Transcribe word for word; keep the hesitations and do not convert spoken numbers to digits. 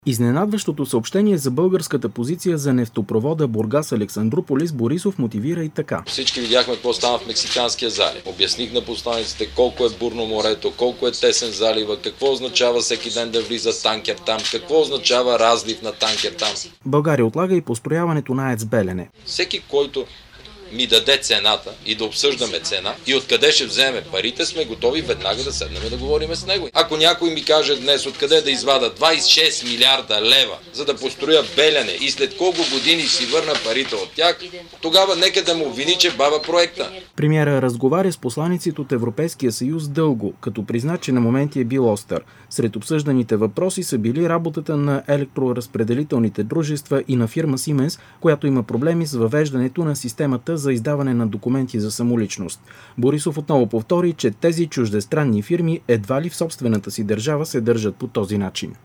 Изненадващото съобщение за българската позиция за нефтопровода Бургас-Александруполис Борисов мотивира и така. Всички видяхме какво стана в Мексиканския залив. Обясних на посланиците колко е бурно морето, колко е тесен залива, какво означава всеки ден да влиза танкер там, какво означава разлив на танкер там. България отлага и построяването на АЕЦ Белене. Всеки, който ми даде цената и да обсъждаме цена и откъде ще вземе парите, сме готови веднага да седнем да говорим с него. Ако някой ми каже днес откъде да извада двадесет и шест милиарда лева, за да построя Белене и след колко години си върна парите от тях, тогава нека да му обвини, че бава проекта. Премиера разговаря с посланиците от Европейския съюз дълго, като призна, че на моменти е бил остър. Сред обсъжданите въпроси са били работата на електроразпределителните дружества и на фирма Siemens, която има проблеми с въвеждането на системата за издаване на документи за самоличност. Борисов отново повтори, че тези чуждестранни фирми едва ли в собствената си държава се държат по този начин.